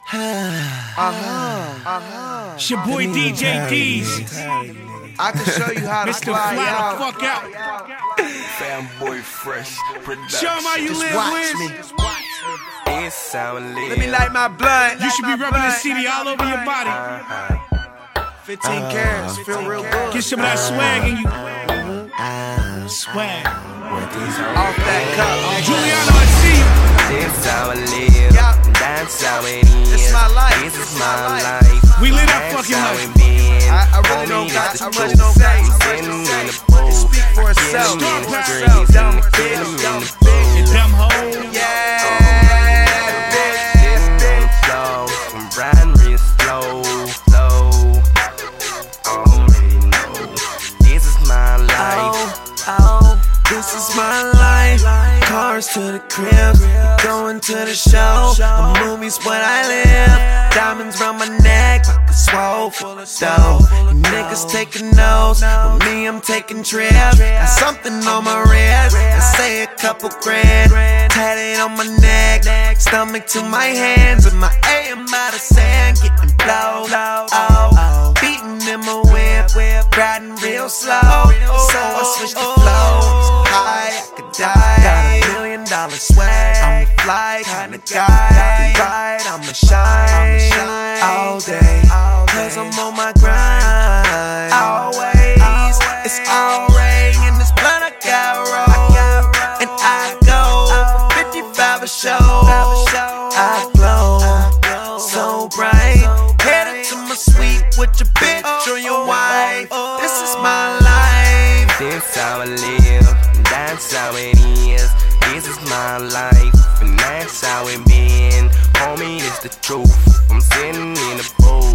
It's your boy DJ D's. I can show you how to Mr. fly Fly out. the fuck out. Fanboy Fresh Production. Show 'em how you Just live, watch Wiz. me. It's how I live. Let me light my blunt. You should be rubbing the CD all over your body. 15 carats, feel real good. Get some of that swag in you. Swag. Off that cup. Juliano, I see you. This how I live. Yeah. That's how it is. It's my life. This is my life. We live that That's fucking how life. it been. I really don't got too much to say. Sitting in the pool. Speak for itself. Get 'em in the Start streets Dumb and bitch, get 'em in dumb the bitch. pool. You dumb hoe. Yeah, Sitting on the floor. I'm riding real slow. Already know. This is my life. This is my life. Cars to the crib, going to the show. The movies what I live. Diamonds round my neck, pockets swole full of dough. You niggas taking notes, with me I'm taking trips. Got something on my wrist, I say a couple grand. Tatted on my neck, stomach to my hands, and my AM out of sand, getting blow. Beating in my whip, riding real slow. So I switch the flows. High, I could die. Got $1 million swag. I'm a fly kinda guy. Right, I'ma shine all day. Cause I'm on my grind. Always, it's alright. In this blunt I got roll. And I go for 55 a show. I glow so bright. Headed to my suite with your bitch or your wife. This is my life. This how I live, that's how it is. This is my life, and that's how it been. Homie, it's the truth. I'm sitting in the pool.